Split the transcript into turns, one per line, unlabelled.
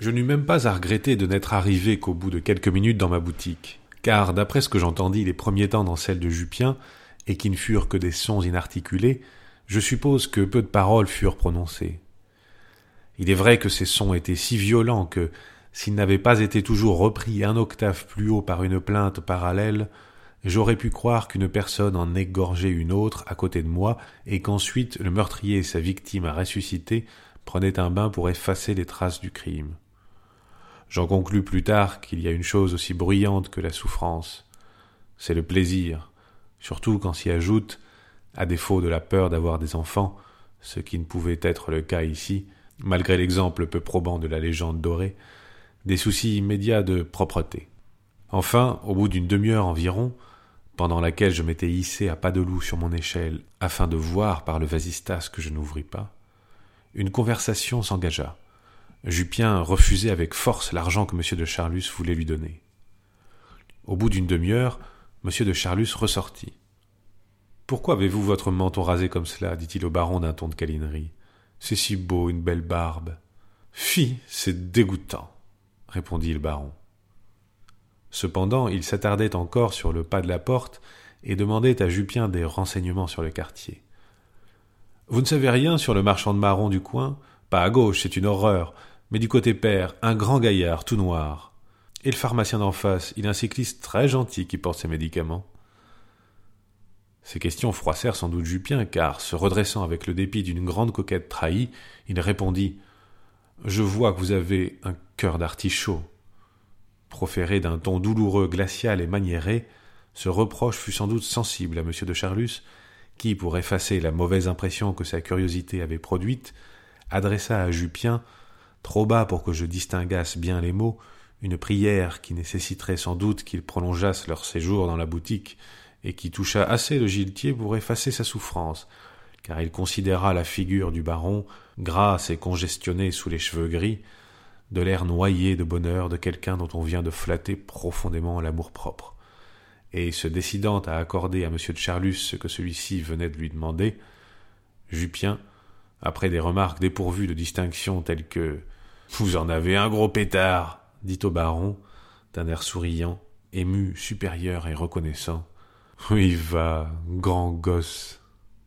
Je n'eus même pas à regretter de n'être arrivé qu'au bout de quelques minutes dans ma boutique, car d'après ce que j'entendis les premiers temps dans celle de Jupien, et qui ne furent que des sons inarticulés, je suppose que peu de paroles furent prononcées. Il est vrai que ces sons étaient si violents que, s'ils n'avaient pas été toujours repris un octave plus haut par une plainte parallèle, j'aurais pu croire qu'une personne en égorgeait une autre à côté de moi et qu'ensuite le meurtrier et sa victime à ressusciter prenaient un bain pour effacer les traces du crime. J'en conclus plus tard qu'il y a une chose aussi bruyante que la souffrance. C'est le plaisir, surtout quand s'y ajoute, à défaut de la peur d'avoir des enfants, ce qui ne pouvait être le cas ici, malgré l'exemple peu probant de la légende dorée, des soucis immédiats de propreté. Enfin, au bout d'une demi-heure environ, pendant laquelle je m'étais hissé à pas de loup sur mon échelle afin de voir par le vasistas que je n'ouvris pas, une conversation s'engagea. Jupien refusait avec force l'argent que M. de Charlus voulait lui donner. Au bout d'une demi-heure, M. de Charlus ressortit. « Pourquoi avez-vous votre menton rasé comme cela » dit-il au baron d'un ton de câlinerie. « C'est si beau, une belle barbe. »« Fi, c'est dégoûtant » répondit le baron. Cependant, il s'attardait encore sur le pas de la porte et demandait à Jupien des renseignements sur le quartier. « Vous ne savez rien sur le marchand de marrons du coin ? Pas à gauche, c'est une horreur, mais du côté père, un grand gaillard, tout noir. Et le pharmacien d'en face, il est un cycliste très gentil qui porte ses médicaments. » Ces questions froissèrent sans doute Jupien, car, se redressant avec le dépit d'une grande coquette trahie, il répondit « Je vois que vous avez un cœur d'artichaut. » Proféré d'un ton douloureux, glacial et maniéré, ce reproche fut sans doute sensible à M. de Charlus, qui, pour effacer la mauvaise impression que sa curiosité avait produite, adressa à Jupien, trop bas pour que je distinguasse bien les mots, une prière qui nécessiterait sans doute qu'ils prolongeassent leur séjour dans la boutique et qui toucha assez le giletier pour effacer sa souffrance, car il considéra la figure du baron, grasse et congestionnée sous les cheveux gris, de l'air noyé de bonheur de quelqu'un dont on vient de flatter profondément l'amour-propre. Et se décidant à accorder à M. de Charlus ce que celui-ci venait de lui demander, Jupien, après des remarques dépourvues de distinction telles que « Vous en avez un gros pétard !» dit au baron, d'un air souriant, ému, supérieur et reconnaissant. « Oui, va, grand gosse !»